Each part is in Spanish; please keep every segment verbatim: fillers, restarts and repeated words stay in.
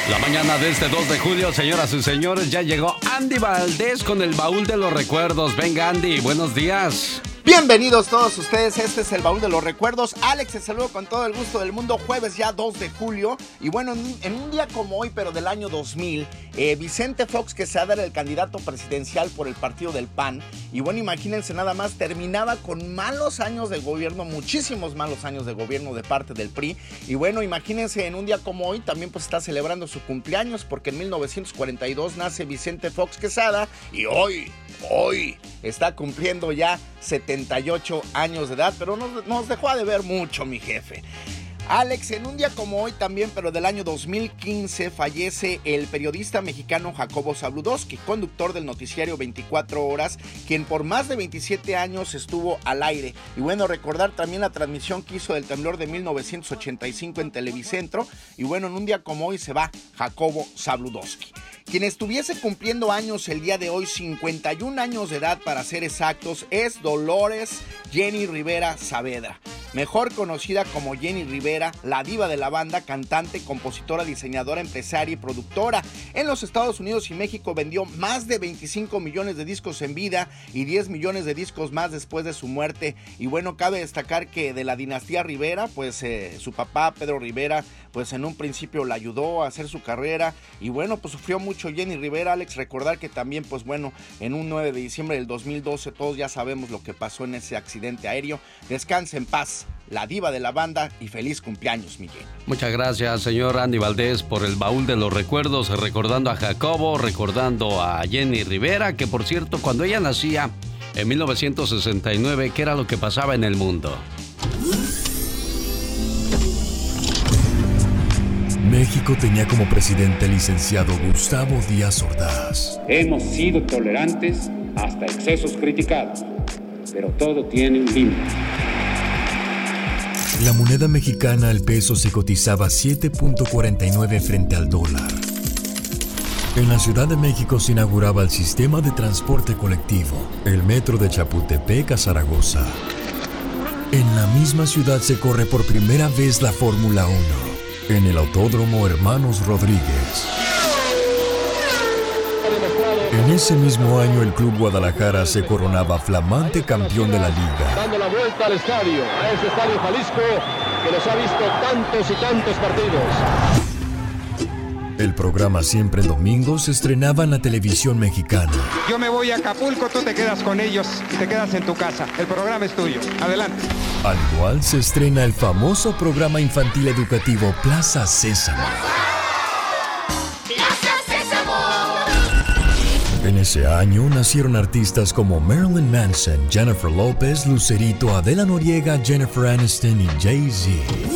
La mañana de este dos de julio, señoras y señores, ya llegó Andy Valdés con el baúl de los recuerdos. Venga, Andy, buenos días. Bienvenidos todos ustedes, este es el baúl de los recuerdos. Alex, te saludo con todo el gusto del mundo, jueves ya dos de julio. Y bueno, en, en un día como hoy, pero del año dos mil, eh, Vicente Fox Quesada era el candidato presidencial por el partido del P A N. Y bueno, imagínense nada más, terminaba con malos años de gobierno, muchísimos malos años de gobierno de parte del P R I. Y bueno, imagínense en un día como hoy, también pues está celebrando su cumpleaños, porque en mil novecientos cuarenta y dos nace Vicente Fox Quesada. Y hoy, hoy, está cumpliendo ya setenta y ocho años de edad, pero nos, nos dejó de ver mucho, mi jefe. Alex, en un día como hoy también, pero del año dos mil quince, fallece el periodista mexicano Jacobo Zabludovsky, conductor del noticiario veinticuatro horas, quien por más de veintisiete años estuvo al aire. Y bueno, recordar también la transmisión que hizo del temblor de mil novecientos ochenta y cinco en Televicentro. Y bueno, en un día como hoy se va Jacobo Zabludovsky. Quien estuviese cumpliendo años el día de hoy, cincuenta y un años de edad para ser exactos, es Dolores Jenny Rivera Saavedra, mejor conocida como Jenny Rivera, la diva de la banda, cantante, compositora, diseñadora, empresaria y productora. En los Estados Unidos y México vendió más de veinticinco millones de discos en vida y diez millones de discos más después de su muerte. Y bueno, cabe destacar que de la dinastía Rivera, pues eh, su papá Pedro Rivera, pues en un principio la ayudó a hacer su carrera y bueno, pues sufrió mucho Jenny Rivera. Alex, recordar que también, pues bueno, en un nueve de diciembre del dos mil doce, todos ya sabemos lo que pasó en ese accidente aéreo. Descanse en paz, la diva de la banda, y feliz cumpleaños, Miguel. Muchas gracias, señor Andy Valdés, por el baúl de los recuerdos, recordando a Jacobo, recordando a Jenny Rivera, que por cierto, cuando ella nacía en mil novecientos sesenta y nueve, ¿qué era lo que pasaba en el mundo? México tenía como presidente al licenciado Gustavo Díaz Ordaz. Hemos sido tolerantes hasta excesos criticados, pero todo tiene un límite. La moneda mexicana al peso se cotizaba siete punto cuarenta y nueve frente al dólar. En la Ciudad de México se inauguraba el sistema de transporte colectivo, el metro de Chapultepec a Zaragoza. En la misma ciudad se corre por primera vez la Fórmula uno. En el Autódromo Hermanos Rodríguez. En ese mismo año el Club Guadalajara se coronaba flamante campeón de la liga. Dando la vuelta al estadio, a ese estadio Jalisco que nos ha visto tantos y tantos partidos. El programa Siempre en Domingo se estrenaba en la televisión mexicana. Yo me voy a Acapulco, tú te quedas con ellos y te quedas en tu casa. El programa es tuyo. Adelante. Al igual se estrena el famoso programa infantil educativo Plaza Sésamo. ¡Plaza Sésamo! En ese año nacieron artistas como Marilyn Manson, Jennifer López, Lucerito, Adela Noriega, Jennifer Aniston y Jay-Z.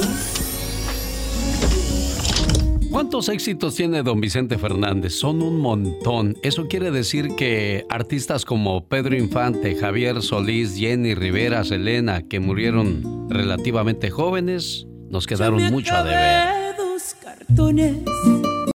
¿Cuántos éxitos tiene don Vicente Fernández? Son un montón. Eso quiere decir que artistas como Pedro Infante, Javier Solís, Jenny Rivera, Selena, que murieron relativamente jóvenes, nos quedaron mucho a deber. Dos cartones